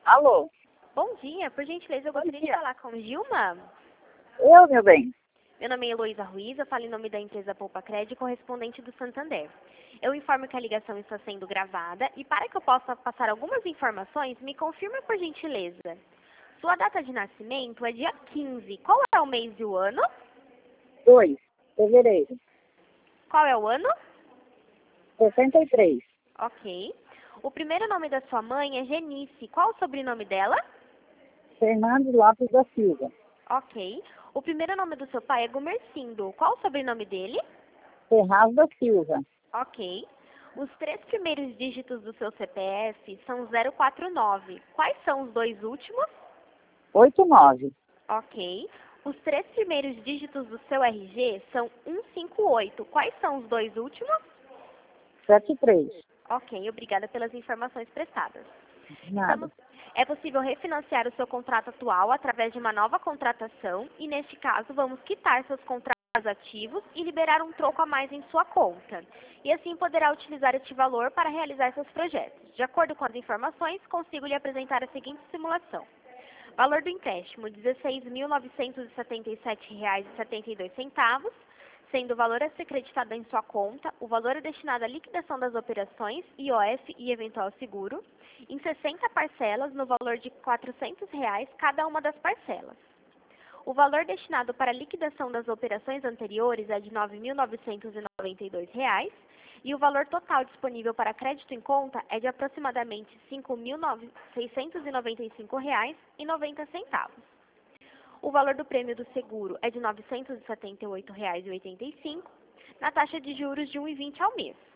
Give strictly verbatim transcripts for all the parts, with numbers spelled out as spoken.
Alô? Bom dia, por gentileza, eu Bom gostaria de dia. falar com Gilma. Eu, meu bem. Meu nome é Heloísa Ruiz, eu falo em nome da empresa Poupa Crédito, correspondente do Santander. Eu informo que a ligação está sendo gravada e para que eu possa passar algumas informações, me confirma por gentileza. Sua data de nascimento é dia quinze. Qual é o mês e o ano? dois, fevereiro. Qual é o ano? sessenta e três. Ok. O primeiro nome da sua mãe é Genice. Qual o sobrenome dela? Fernando Lopes da Silva. Ok. O primeiro nome do seu pai é Gumercindo. Qual o sobrenome dele? Ferraz da Silva. Ok. Os três primeiros dígitos do seu C P F são zero quatro nove. Quais são os dois últimos? oitenta e nove. Ok. Os três primeiros dígitos do seu R G são cento e cinquenta e oito. Quais são os dois últimos? setenta e três. Ok, obrigada pelas informações prestadas. Nada. Estamos- É possível refinanciar o seu contrato atual através de uma nova contratação e, neste caso, vamos quitar seus contratos ativos e liberar um troco a mais em sua conta. E assim poderá utilizar este valor para realizar seus projetos. De acordo com as informações, consigo lhe apresentar a seguinte simulação. Valor do empréstimo, dezesseis mil novecentos e setenta e sete reais e setenta e dois centavos, sendo o valor a ser creditado em sua conta, o valor é destinado à liquidação das operações, I O F e eventual seguro, em sessenta parcelas no valor de quatrocentos reais cada uma das parcelas. O valor destinado para a liquidação das operações anteriores é de nove mil novecentos e noventa e dois reais e o valor total disponível para crédito em conta é de aproximadamente cinco mil seiscentos e noventa e cinco reais e noventa centavos. O valor do prêmio do seguro é de novecentos e setenta e oito reais e oitenta e cinco centavos, na taxa de juros de um vírgula vinte ao mês.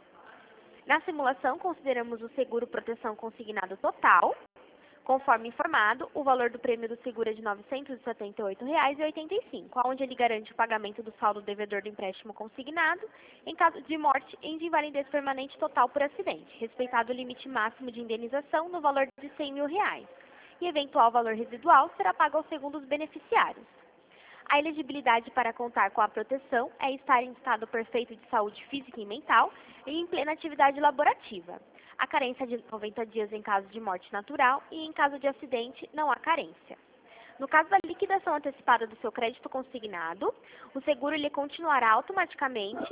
Na simulação, consideramos o seguro proteção consignado total. Conforme informado, o valor do prêmio do seguro é de novecentos e setenta e oito reais e oitenta e cinco centavos, onde ele garante o pagamento do saldo devedor do empréstimo consignado em caso de morte e de invalidez permanente total por acidente, respeitado o limite máximo de indenização no valor de cem mil reais. E eventual valor residual será pago aos segundos beneficiários. A elegibilidade para contar com a proteção é estar em estado perfeito de saúde física e mental e em plena atividade laborativa. A carência de noventa dias em caso de morte natural e em caso de acidente não há carência. No caso da liquidação antecipada do seu crédito consignado, o seguro lhe continuará automaticamente,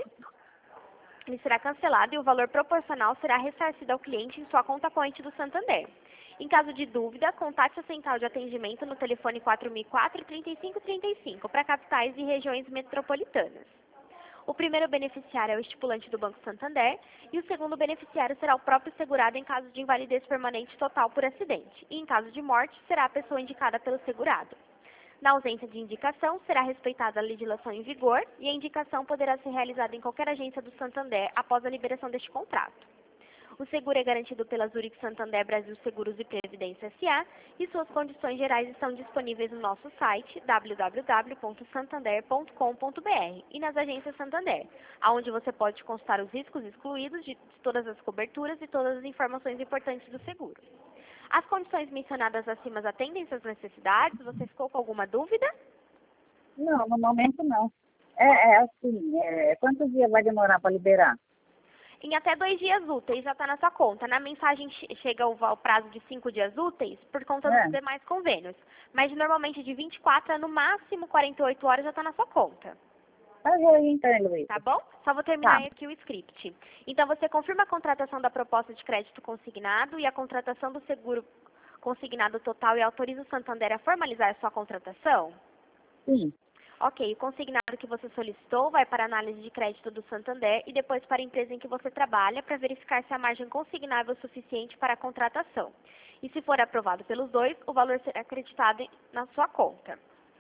ele será cancelado e o valor proporcional será ressarcido ao cliente em sua conta corrente do Santander. Em caso de dúvida, contate a central de atendimento no telefone quatro mil e quatro, trinta e cinco trinta e cinco para capitais e regiões metropolitanas. O primeiro beneficiário é o estipulante do Banco Santander e o segundo beneficiário será o próprio segurado em caso de invalidez permanente total por acidente. E em caso de morte, será a pessoa indicada pelo segurado. Na ausência de indicação, será respeitada a legislação em vigor e a indicação poderá ser realizada em qualquer agência do Santander após a liberação deste contrato. O seguro é garantido pela Zurich Santander Brasil Seguros e Previdência S A e suas condições gerais estão disponíveis no nosso site w w w ponto santander ponto com ponto b r e nas agências Santander, onde você pode consultar os riscos excluídos de todas as coberturas e todas as informações importantes do seguro. As condições mencionadas acima atendem suas necessidades? Você ficou com alguma dúvida? Não, no momento não. É, é assim, é, quantos dias vai demorar para liberar? Em até dois dias úteis já está na sua conta. Na mensagem che- chega ao, ao prazo de cinco dias úteis por conta dos É. demais convênios. Mas normalmente de vinte e quatro a no máximo quarenta e oito horas já está na sua conta. Tá joia então, Heloísa. Tá bom? Só vou terminar Tá. aqui o script. Então você confirma a contratação da proposta de crédito consignado e a contratação do seguro consignado total e autoriza o Santander a formalizar a sua contratação? Sim. Ok, o consignado que você solicitou vai para a análise de crédito do Santander e depois para a empresa em que você trabalha para verificar se a margem consignável é suficiente para a contratação. E se for aprovado pelos dois, o valor será acreditado em- na sua conta.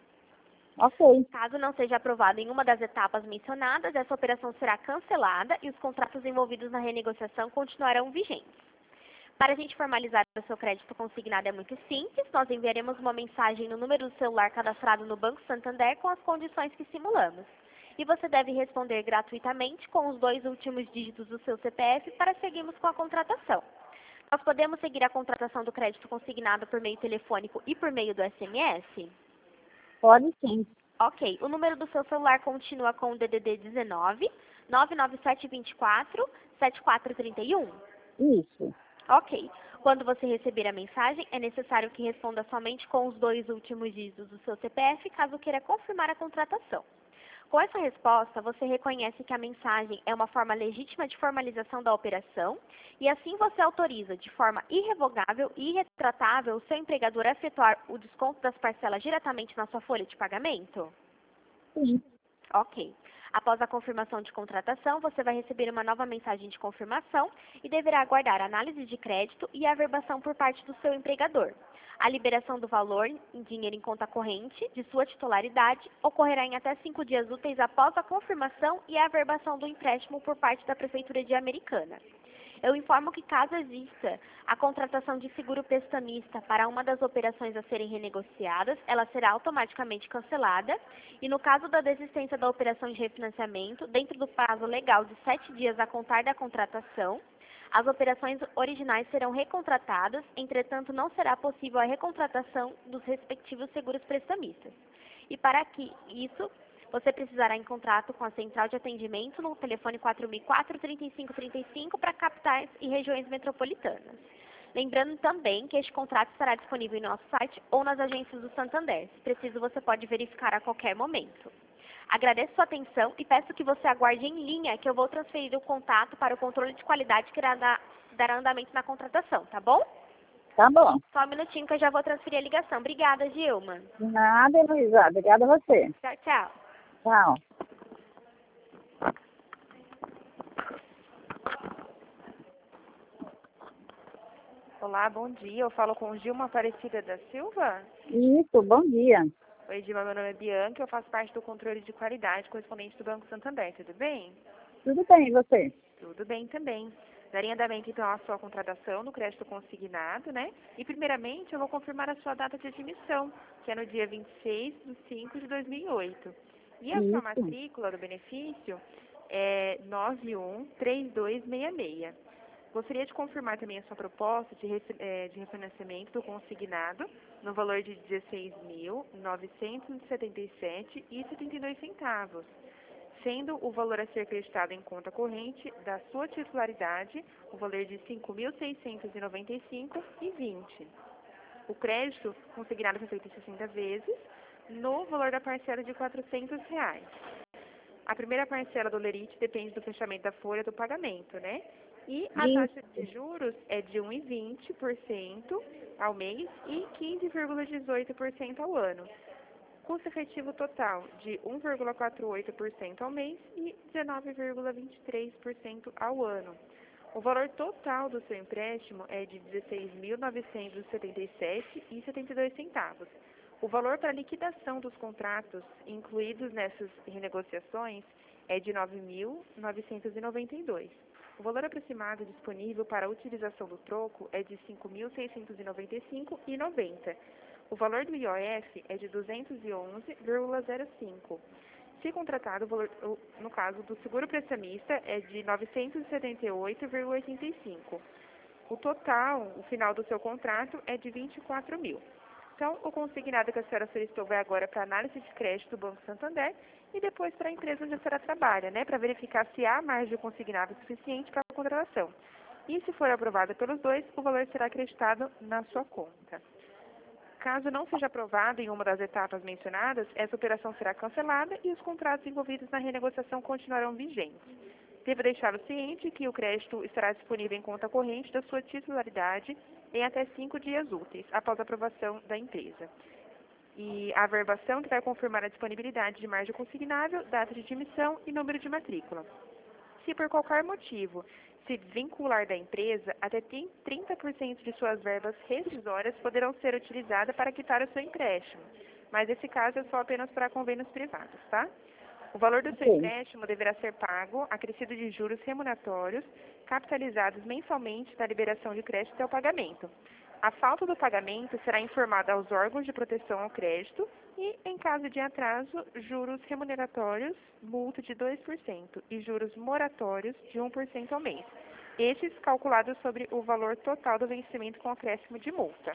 Ok. Caso não seja aprovado em uma das etapas mencionadas, essa operação será cancelada e os contratos envolvidos na renegociação continuarão vigentes. Para a gente formalizar o seu crédito consignado é muito simples, nós enviaremos uma mensagem no número do celular cadastrado no Banco Santander com as condições que simulamos. E você deve responder gratuitamente com os dois últimos dígitos do seu C P F para seguirmos com a contratação. Nós podemos seguir a contratação do crédito consignado por meio telefônico e por meio do S M S? Pode sim. Ok, o número do seu celular continua com o D D D dezenove, nove nove sete dois quatro, sete quatro três um? Isso. Ok. Quando você receber a mensagem, é necessário que responda somente com os dois últimos dígitos do seu C P F, caso queira confirmar a contratação. Com essa resposta, você reconhece que a mensagem é uma forma legítima de formalização da operação e assim você autoriza de forma irrevogável e irretratável o seu empregador a efetuar o desconto das parcelas diretamente na sua folha de pagamento? Sim. Ok. Após a confirmação de contratação, você vai receber uma nova mensagem de confirmação e deverá aguardar a análise de crédito e a averbação por parte do seu empregador. A liberação do valor em dinheiro em conta corrente de sua titularidade ocorrerá em até cinco dias úteis após a confirmação e a averbação do empréstimo por parte da Prefeitura de Americana. Eu informo que, caso exista a contratação de seguro prestamista para uma das operações a serem renegociadas, ela será automaticamente cancelada e, no caso da desistência da operação de refinanciamento, dentro do prazo legal de sete dias a contar da contratação, as operações originais serão recontratadas, entretanto, não será possível a recontratação dos respectivos seguros prestamistas. E para que isso, você precisará em contrato com a central de atendimento no telefone quatro mil e quatro, trinta e cinco trinta e cinco para capitais e regiões metropolitanas. Lembrando também que este contrato estará disponível no nosso site ou nas agências do Santander. Se preciso, você pode verificar a qualquer momento. Agradeço sua atenção e peço que você aguarde em linha que eu vou transferir o contato para o controle de qualidade que irá dar, dar andamento na contratação, tá bom? Tá bom. Só um minutinho que eu já vou transferir a ligação. Obrigada, Gilma. De nada, Heloísa. Obrigada a você. Tchau, tchau. Tchau. Olá, bom dia. Eu falo com Gilma Aparecida da Silva. Isso, bom dia. Oi, Gilma, meu nome é Bianca, eu faço parte do controle de qualidade correspondente do Banco Santander, tudo bem? Tudo bem, e você? Tudo bem também. Daria andamento, então, à sua contratação no crédito consignado, né? E, primeiramente, eu vou confirmar a sua data de admissão, que é no dia vinte e seis de cinco de dois mil e oito. E a Isso. sua matrícula do benefício é nove um três dois seis seis. Gostaria de confirmar também a sua proposta de, eh, de refinanciamento do consignado no valor de dezesseis mil novecentos e setenta e sete reais e setenta e dois centavos, sendo o valor a ser acreditado em conta corrente da sua titularidade o valor de cinco mil seiscentos e noventa e cinco reais e vinte centavos. O crédito consignado foi feito em sessenta vezes no valor da parcela de quatrocentos reais. A primeira parcela do lerite depende do fechamento da folha do pagamento, né? E a Isso. taxa de juros é de um vírgula vinte por cento ao mês e quinze vírgula dezoito por cento ao ano. Custo efetivo total de um vírgula quatro e oito por cento ao mês e dezenove vírgula vinte e três por cento ao ano. O valor total do seu empréstimo é de dezesseis mil novecentos e setenta e sete reais e setenta e dois centavos. O valor para liquidação dos contratos incluídos nessas renegociações é de nove mil novecentos e noventa e dois reais. O valor aproximado disponível para a utilização do troco é de cinco mil seiscentos e noventa e cinco reais e noventa centavos. O valor do I O F é de duzentos e onze vírgula zero cinco. Se contratado, o valor, no caso do seguro prestamista, é de novecentos e setenta e oito vírgula oitenta e cinco. O total, o final do seu contrato, é de vinte e quatro mil. Então, o consignado que a senhora solicitou vai agora para a análise de crédito do Banco Santander e depois para a empresa onde a senhora trabalha, né, para verificar se há margem consignado suficiente para a contratação. E se for aprovada pelos dois, o valor será acreditado na sua conta. Caso não seja aprovado em uma das etapas mencionadas, essa operação será cancelada e os contratos envolvidos na renegociação continuarão vigentes. Devo deixá-lo ciente que o crédito estará disponível em conta corrente da sua titularidade em até cinco dias úteis, após a aprovação da empresa. E a averbação que vai confirmar a disponibilidade de margem consignável, data de admissão e número de matrícula. Se por qualquer motivo se desvincular da empresa, até trinta por cento de suas verbas rescisórias poderão ser utilizadas para quitar o seu empréstimo, mas esse caso é só apenas para convênios privados, tá? O valor do seu Sim. empréstimo deverá ser pago, acrescido de juros remuneratórios, capitalizados mensalmente da liberação de crédito até o pagamento. A falta do pagamento será informada aos órgãos de proteção ao crédito e, em caso de atraso, juros remuneratórios, multa de dois por cento e juros moratórios de um por cento ao mês. Estes calculados sobre o valor total do vencimento com acréscimo de multa.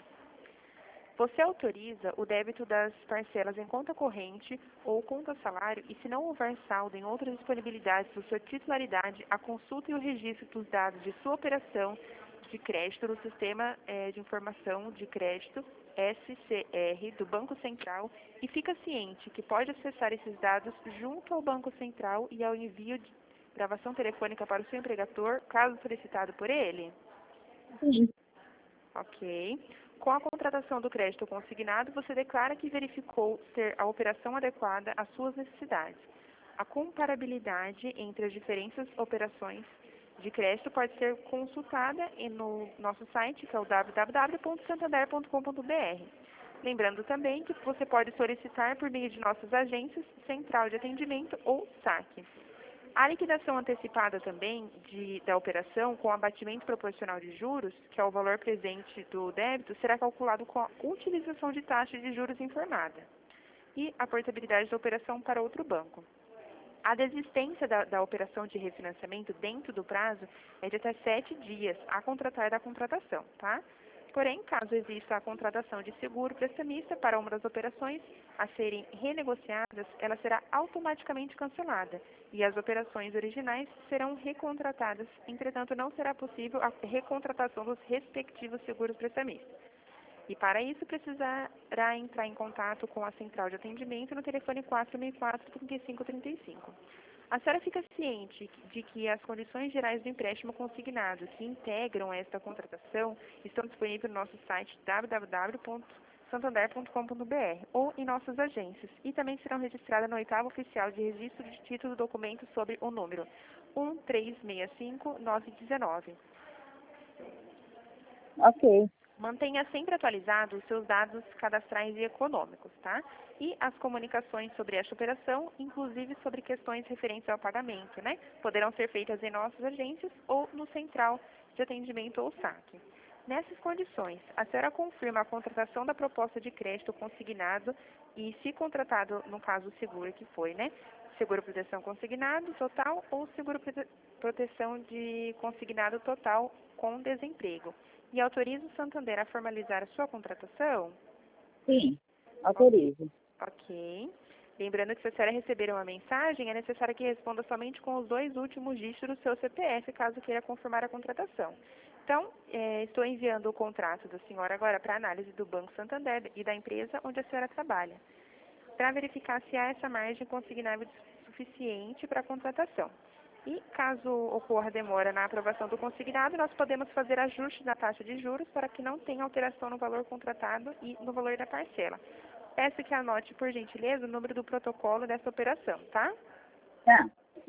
Você autoriza o débito das parcelas em conta corrente ou conta salário e, se não houver saldo em outras disponibilidades da sua titularidade, a consulta e o registro dos dados de sua operação de crédito no Sistema eh, de Informação de Crédito, S C R, do Banco Central, e fica ciente que pode acessar esses dados junto ao Banco Central e ao envio de gravação telefônica para o seu empregador, caso solicitado por ele? Sim. Ok. Com a contratação do crédito consignado, você declara que verificou ser a operação adequada às suas necessidades. A comparabilidade entre as diferentes operações de crédito pode ser consultada no nosso site, que é o w w w ponto santander ponto com ponto b r. Lembrando também que você pode solicitar por meio de nossas agências, Central de Atendimento ou saque. A liquidação antecipada também de, da operação com abatimento proporcional de juros, que é o valor presente do débito, será calculado com a utilização de taxa de juros informada e a portabilidade da operação para outro banco. A desistência da, da operação de refinanciamento dentro do prazo é de até sete dias a contratar da contratação, tá? Porém, caso exista a contratação de seguro prestamista para uma das operações a serem renegociadas, ela será automaticamente cancelada e as operações originais serão recontratadas. Entretanto, não será possível a recontratação dos respectivos seguros prestamistas. E para isso, precisará entrar em contato com a Central de Atendimento no telefone quatro seis quatro, três cinco três cinco. A senhora fica ciente de que as condições gerais do empréstimo consignado que integram esta contratação estão disponíveis no nosso site w w w ponto santander ponto com ponto b r ou em nossas agências e também serão registradas no oitavo oficial de registro de título do documento sobre o número um três seis cinco nove um nove. Ok. Mantenha sempre atualizados os seus dados cadastrais e econômicos, tá? E as comunicações sobre esta operação, inclusive sobre questões referentes ao pagamento, né? Poderão ser feitas em nossas agências ou no Central de Atendimento ou saque. Nessas condições, a senhora confirma a contratação da proposta de crédito consignado e, se contratado, no caso, seguro que foi, né? Seguro proteção consignado total ou seguro prote proteção de consignado total com desemprego. E autoriza o Santander a formalizar a sua contratação? Sim, autorizo. Ok. Lembrando que se a senhora receber uma mensagem, é necessário que responda somente com os dois últimos dígitos do seu C P F, caso queira confirmar a contratação. Então, é, estou enviando o contrato da senhora agora para análise do Banco Santander e da empresa onde a senhora trabalha, para verificar se há essa margem consignável suficiente para a contratação. E, caso ocorra demora na aprovação do consignado, nós podemos fazer ajustes na taxa de juros para que não tenha alteração no valor contratado e no valor da parcela. Peço que anote, por gentileza, o número do protocolo dessa operação, tá? Tá.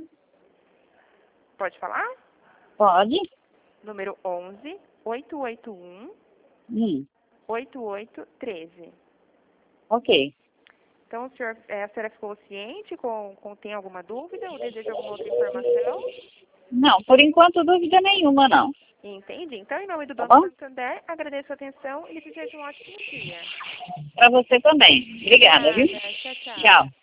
Pode falar? Pode? Número onze, oito oito um, Hum. oito oito um três. Ok. Então, o senhor, a senhora ficou ciente? Com, com, tem alguma dúvida ou deseja alguma outra informação? Não, por enquanto dúvida nenhuma, não. Entendi. Então, em nome do Tá Banco bom? Santander, agradeço a atenção e lhe desejo um ótimo dia. Para você também. Obrigada, viu? Tchau, tchau. Tchau.